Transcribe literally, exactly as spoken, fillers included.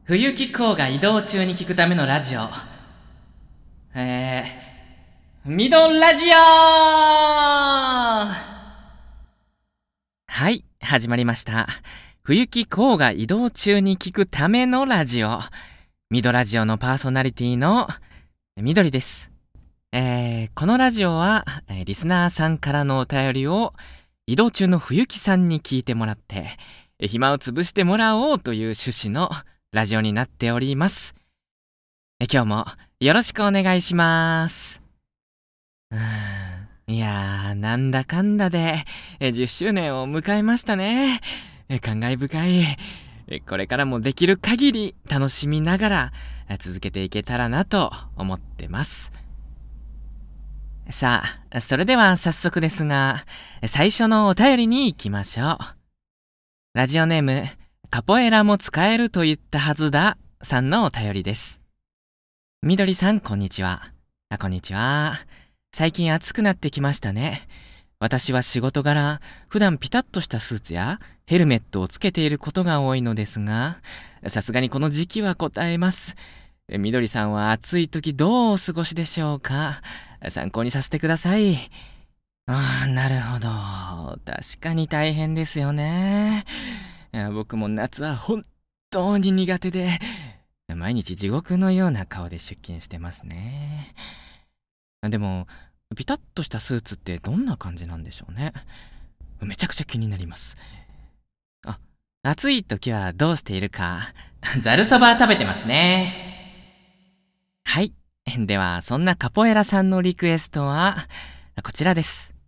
冬木工が移動中に聞くためのラジオ。えー、ミドラジオ。はい、始まりました。冬木工が移動中に聞くためのラジオ。ミドラジオのパーソナリティのみどりです。えー、このラジオはリスナーさんからのお便りを移動中の冬木さんに聞いてもらって暇を潰してもらおうという趣旨のラジオになっております。え今日もよろしくお願いします。うーんいやーなんだかんだでえじゅっしゅうねんを迎えましたね。え感慨深い。えこれからもできる限り楽しみながらえ続けていけたらなと思ってます。さあ、それでは早速ですが、最初のお便りに行きましょう。ラジオネーム、カポエラも使えると言ったはずださんのお便りです。みどりさん、こんにちは。あ、こんにちは。最近暑くなってきましたね。私は仕事柄、普段ピタッとしたスーツやヘルメットをつけていることが多いのですが、さすがにこの時期は答えます。みどりさんは暑い時どうお過ごしでしょうか。参考にさせてください。ああ、なるほど。確かに大変ですよね。いや僕も夏は本当に苦手で、毎日地獄のような顔で出勤してますね。でも、ピタッとしたスーツってどんな感じなんでしょうね。めちゃくちゃ気になります。あ、暑い時はどうしているか。ざるそば食べてますね。はい。では、そんなカポエラさんのリクエストは、こちらです。